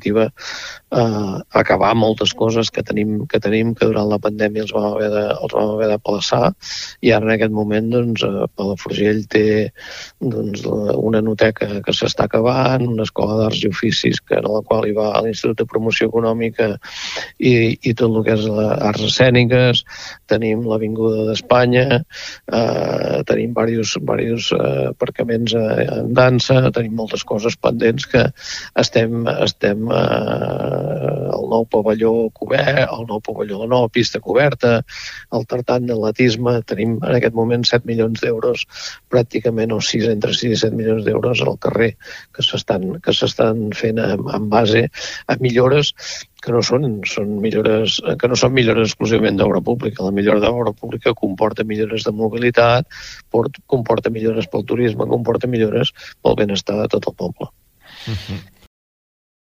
definitiva, acabar moltes coses que tenim que durant la pandèmia els vam haver de plaçar, i ara en aquest moment Palafrugell té una noteca que s'està acabant, una escola d'arts i oficis en la qual hi va a l'Institut de Promoció Econòmica i tot el que és arts escèniques, tenim l'Avinguda d'Espanya, tenim diversos aparcaments en dansa, tenim moltes coses pendents que estem el nou pavelló cobert, el nou pavelló, la nova pista coberta, el tartan d'atletisme, tenim en aquest moment 7 milions d'euros pràcticament, o entre 6 i 7 milions d'euros al carrer que s'estan fent en base a millores que no són millores exclusivament d'obra pública. La millora d'obra pública comporta millores de mobilitat, comporta millores pel turisme, comporta millores pel benestar de tot el poble.